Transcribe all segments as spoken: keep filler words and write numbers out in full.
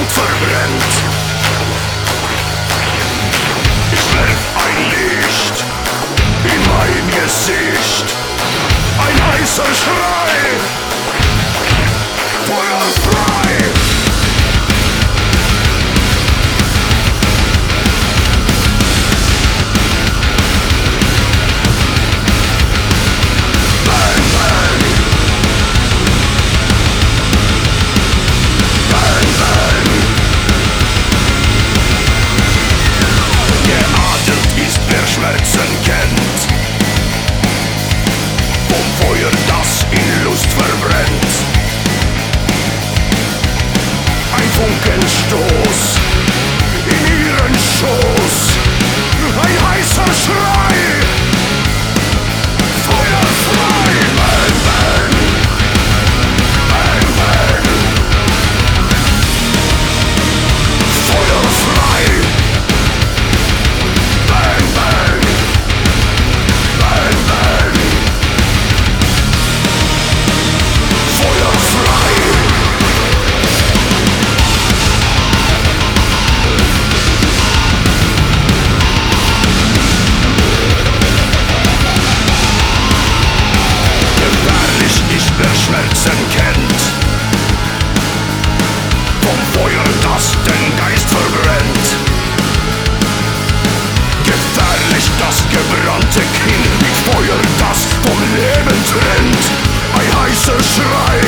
Blut verbrennt. Ich werf ein Licht in mein Gesicht, ein heißer Schrei, Feuer frei. Schmerzen kennt, vom Feuer, das in Lust verbrennt. Ein Funkenstoß in ihren Schoß, ein heißer Schrei, Feuer frei. Bang, bang, bang, bang, Feuer frei. Bang, bang. Schmerzen kennt, vom Feuer, das den Geist verbrennt. Gefährlich das gebrannte Kind, wie Feuer, das vom Leben trennt. Ein heißer Schrei,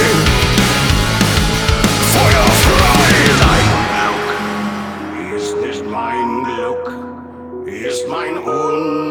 Feuer frei. Dein Glück ist nicht mein Glück, ist mein Unglück.